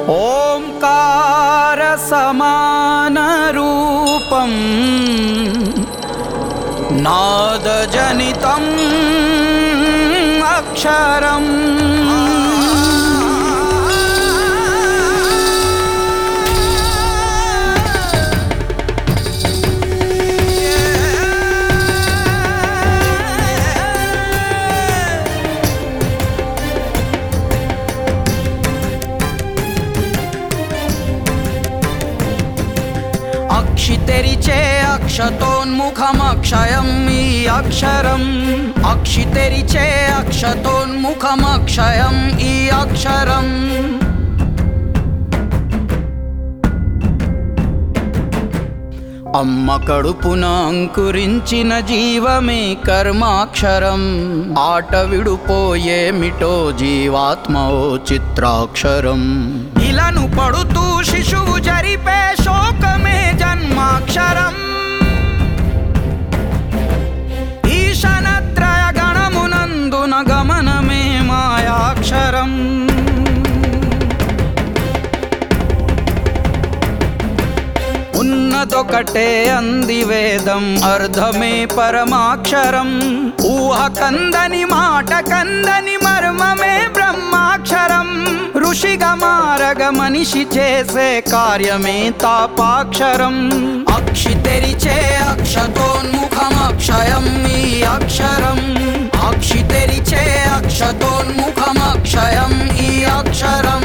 ఓంకార సమాన రూపం నాదజనితం అక్షరం అక్షితెరిచే అక్షతోన్ముఖమక్షయం ఈ అక్షరం అక్షితెరిచే అక్షతోన్ముఖమక్షయం ఈ అక్షరం అమ్మ కడుపున అంకురించిన జీవమే కర్మాక్షరం ఆట విడుపోయేమిటో జీవాత్మ ఓ చిత్రాక్షరం ఇలను పడుతూ శిశువు జరిపే శోకమే జన్మాక్షరం ఈశనత్రయ గణమునందున గమనమే మాయాక్షరం ఉన్నదొకటే అంది వేదం అర్ధమే పరమాక్షరం ఊహ కందని మాట కందని మర్మమే బ్రహ్మాక్షరం ఋషిగా మారగ మనిషి చేసే కార్యమే తాపాక్షరం అక్షితెరిచే అక్షతోన్ముఖమక్షయం ఈ అక్షరం అక్షితెరిచే అక్షతోన్ముఖమక్షయం ఈ అక్షరం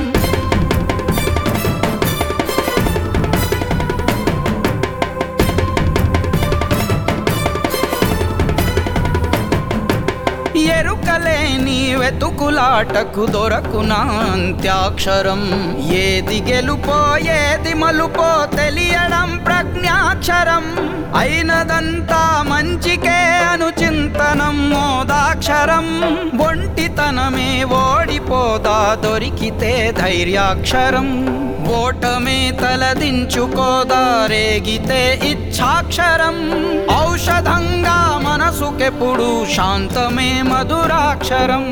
ఎరుకలేని వెతుకులాటకు దొరకునా అంత్యాక్షరం ఏది గెలుపో ఏది మలుపో తెలియడం ప్రజ్ఞాక్షరం అయినదంతా మంచికే అనుచింతనం మోదాక్షరం ఒంటితనమే ఓడిపోదా దొరికితే ధైర్యాక్షరం ఓటమే తలదించుకోదా రేగితే ఇచ్ఛాక్షరం ఔషధంగా మనసుకెప్పుడు శాంతమే మధురాక్షరం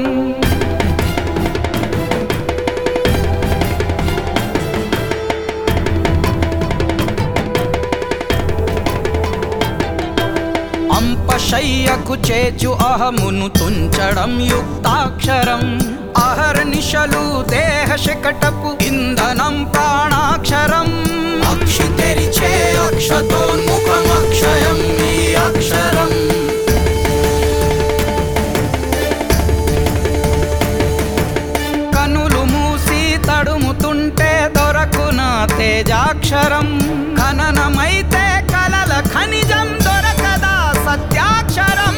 అంపశయ్యకు చేచు అహమును తుంచడం యుక్తాక్షరం అహర్నిశలు దేహ శకటపు ఇంధనం ప్రాణాక్షరం అక్షితెరిచే అక్షతోన్ముఖమక్షయం ఈ అక్షరం కనులు మూసి తడుముతుంటే దొరకున తేజాక్షరం ఖననమైతే కలల ఖనిజం దొరకదా సత్యాక్షరం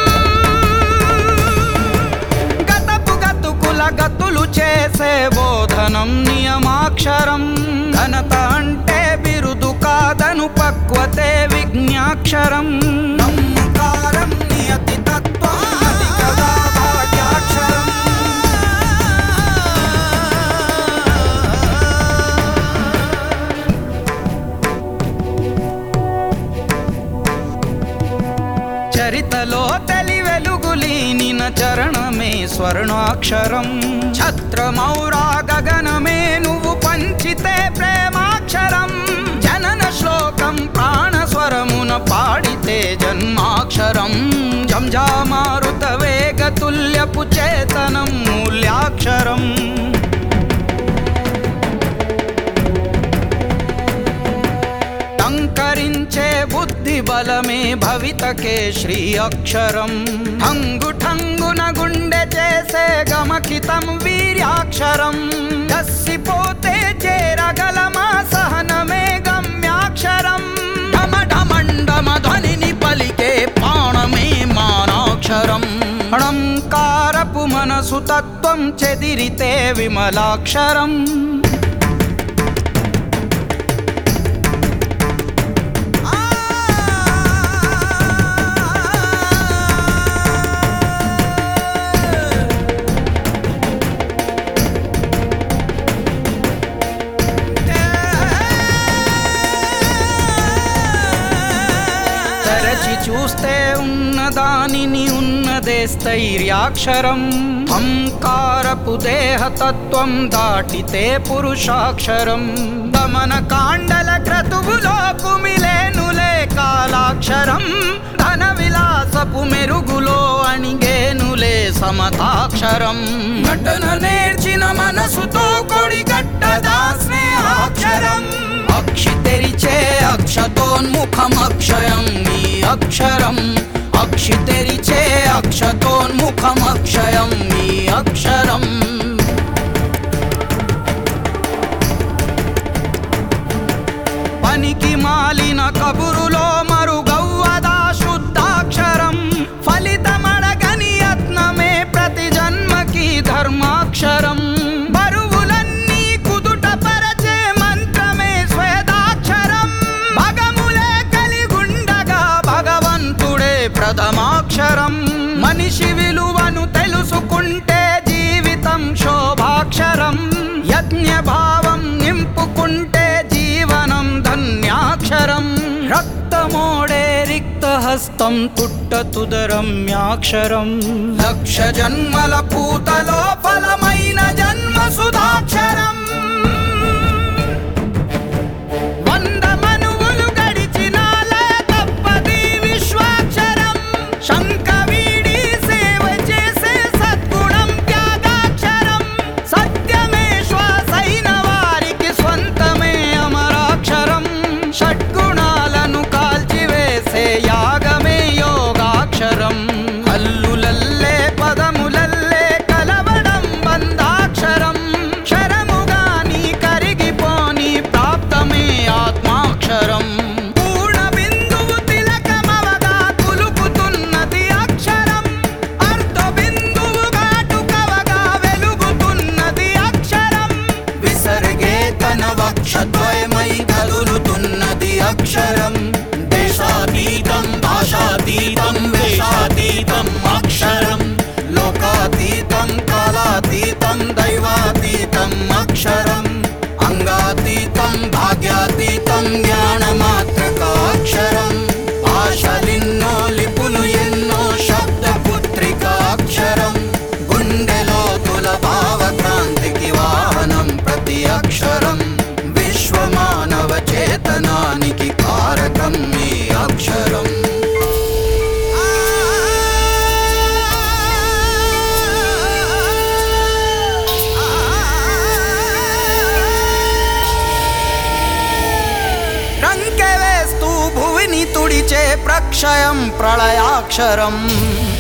గతులు చేసే బోధనం నియమాక్షరం ఘనత అంటే బిరుదు కాదను పక్వతే విజ్ఞాక్షరం నమ్మకారం నియతి తత్వాది కదా భాగ్యాక్షరం చరితలో తెలి వెలుగులీనిన చరణమే స్వర్ణాక్షరం ఛత్రమౌరా గగనమే నువ్వు పంచితే ప్రేమాక్షరం జనన శ్లోకం ప్రాణస్వరమున పాడితే జన్మాక్షరం జంజామారుత వేగతుల్యపు చేతనం మూల్యాక్షరం టంకరించే బుద్ధి బలమే భవితకే శ్రీ అక్షరం ఠంగు ఠంగున గుండె చేసే గమకితం వీర్యాక్షరం దస్సిపోతే చేరగలమా సహనమే గమ్యాక్షరం ఢమఢమండమ ధ్వనిని పలికే ప్రాణమే మానాక్షరం అణంకారపు మనసు తత్వం చెదిరితే విమలాక్షరం చూస్తే ఉన్నదానిని ఉన్న ఉన్నదే స్థైర్యాక్షరం. హంకారపు దేహతత్వం దాటితే పురుషాక్షరం. దమన కాండల క్రతువులో కుమిలేనులే కాలాక్షరం. ధన విలాసపు మెరుగులో అణిగేనులే సమతాక్షరం. నటన నేర్చిన మనసుతో కొడిగట్టదా స్నేహాక్షరం. అక్షి తెరిచే అక్షతోన్ముఖం అక్షయం ఈ అక్షరం. అక్షి తెరిచే అక్షతోన్ముఖం అక్షయం ఈ అక్షరం. పనికి మాలిన కబురులో మరుగవ్వదా శుద్ధాక్షరం. ఫలితమడగని యత్నమే ప్రతి జన్మకి ధర్మాక్షరం. బరువులన్నీ కుదుట పరచే మంత్రమే శ్వేతాక్షరం. భగములే కలిగుండగా భగవంతుడే ప్రథమాక్షరం. మనిషి విలువను తెలుసుకుంటే జీవితం శోభాక్షరం. యజ్ఞ భావం నింపుకుంటే జీవనం ధన్యాక్షరం. రక్తమోడే రిక్తహస్తం తుట్టతుదరమ్యాక్షరం. లక్ష జన్మల పూతలో ఫలమైన జన్మ సుధాక్షరం. వంద మనువులు గడిచిన తప్పది విశ్వాక్షరం. శంక వీడి సేవ చేసే సద్గుణం త్యాగాక్షరం. సత్యమే శ్వాసైన వారికి స్వంతమే అమరాక్షరం. షడ్గుణాలను కాల్చివేసే యాగమే యోగాక్షరం. హల్లులల్లే పదములల్లే కలవడం బంధాక్షరం. క్షరముగాని కరిగిపోని ప్రాప్తమే ఆత్మాక్షరం. పూర్ణ బిందువు తిలకమవగా కులుకుతున్నది అక్షరం. అర్ధ బిందువు ఘాటుకవగా వెలుగుతున్నది అక్షరం. విసర్గే తన వక్షద్వయమై కదులుతున్నది అక్షరం. దేశాతీతం భాషాతీతం వేషాతీతం అక్షరం. లోకాతీతం కాలాతీతం దైవాతీతం అక్షరం. అంగాతీతం భాగ్యాతీతం జ్ఞానమాత్రకాక్షరం. ఆశలిన్నో లిపులు ఎన్నో శబ్దపుత్రికాక్షరం. గుండెలోతుల భావక్రాంతికి వాహనం ప్రతి అక్షరం. విశ్వమానవ చేతనానికి కారకం ఈ అక్షరం. రంకె వేస్తూ భువిని తుడిచే ప్రక్షయం ప్రళయాక్షరం.